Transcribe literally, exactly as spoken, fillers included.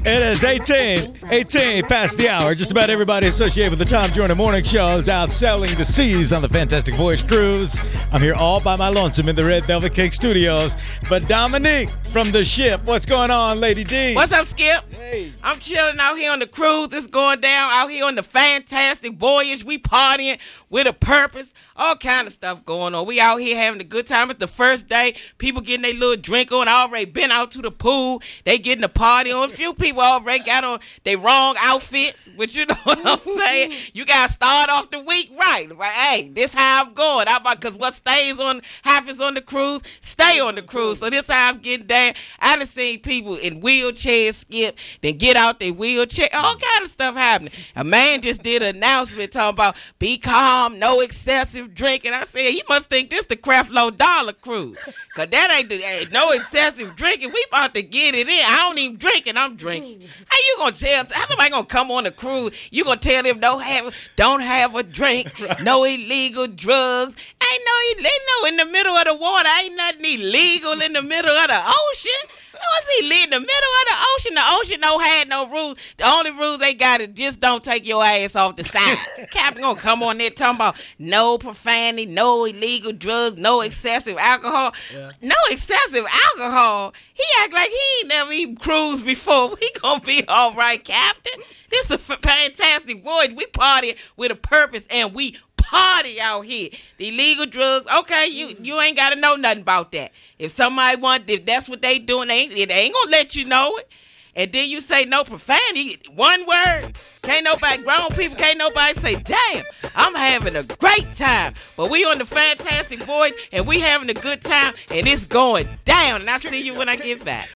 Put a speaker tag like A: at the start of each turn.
A: It is eighteen, eighteen past the hour. Just about everybody associated with the Tom Joyner Morning Show is out sailing the seas on the Fantastic Voyage cruise. I'm here all by my lonesome in the Red Velvet Cake Studios. But Dominique from the ship, what's going on, Lady D?
B: What's up, Skip?
A: Hey.
B: I'm chilling out here on the cruise. It's going down out here on the Fantastic Voyage. We partying with a purpose. All kind of stuff going on. We out here having a good time. It's the first day. People getting their little drink on. I already been out to the pool. They getting the party on. A few people already got on their wrong outfits, but you know what I'm saying? You got to start off the week right. Right? Hey, this how I'm going. Because what stays on, happens on the cruise, stay on the cruise. So this how I'm getting down. I done seen people in wheelchairs skip, then get out their wheelchair. All kind of stuff happening. A man just did an announcement talking about be calm, no excessive drinking. I said, he must think this the Creflo Dollar cruise. Because that ain't, the, ain't no excessive drinking. We about to get it in. I don't even drink and I'm drinking. How you going to tell, how somebody going to come on the cruise? You going to tell them don't have, don't have a drink, right. No illegal drugs. Ain't no, they know in the middle of the water, ain't nothing illegal in the middle of the ocean. What's he in the middle of the ocean? The ocean don't have no rules. The only rules they got is just don't take your ass off the side. Captain gonna come on there talking about no profanity, no illegal drugs, no excessive alcohol. Yeah. No excessive alcohol. He act like he ain't never even cruised before. We gonna be all right, Captain. This is a fantastic voyage. We party with a purpose and we party out here. The illegal drugs, okay, you you ain't got to know nothing about that. If somebody want, if that's what they doing, they ain't, they ain't gonna let you know it. And then you say no profanity, one word. Can't nobody, grown people, can't nobody say, damn, I'm having a great time. But we on the Fantastic Voyage, and we having a good time, and it's going down. And I'll see you when I get back.